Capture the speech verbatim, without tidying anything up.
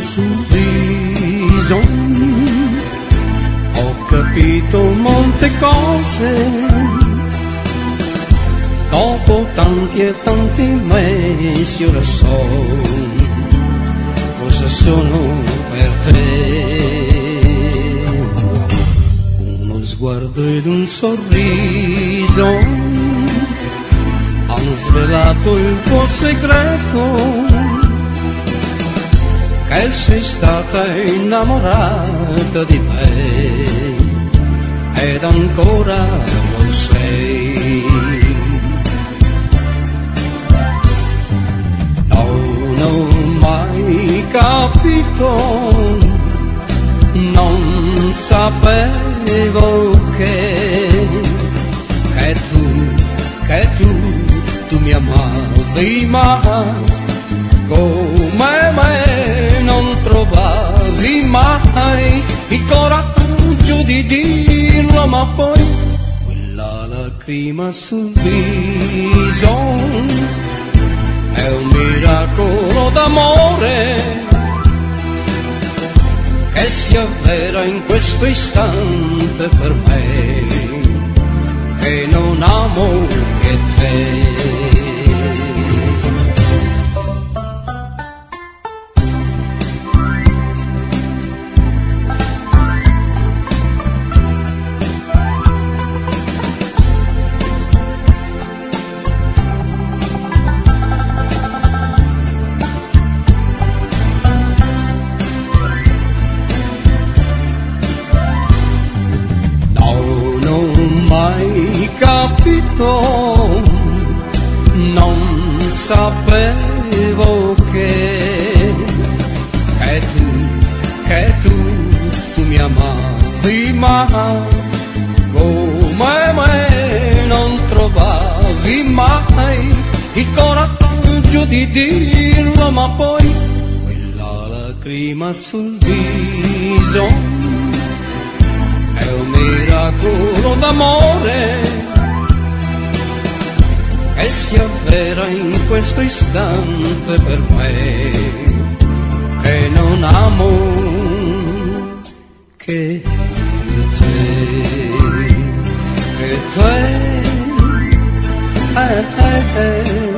sul viso, ho capito molte cose, dopo tanti e tanti mesi ora so cosa sono per te. Uno sguardo ed un sorriso han svelato il tuo segreto, che sei stata innamorata di me ed ancora lo sei. Non ho mai capito, non sapevo che, che tu, che tu, tu mi amavi, ma come me non trovavi mai il coraggio di dirlo, ma poi quella lacrima sul viso è un miracolo d'amore che si avvera in questo istante per me, che non amo che te. Capito, non sapevo che, che tu, che tu, tu mi amavi, ma come me non trovavi mai il coraggio di dirlo, ma poi quella lacrima sul viso è un miracolo d'amore che si avvera in questo istante per me, che non amo che te, che te, eh, eh, eh.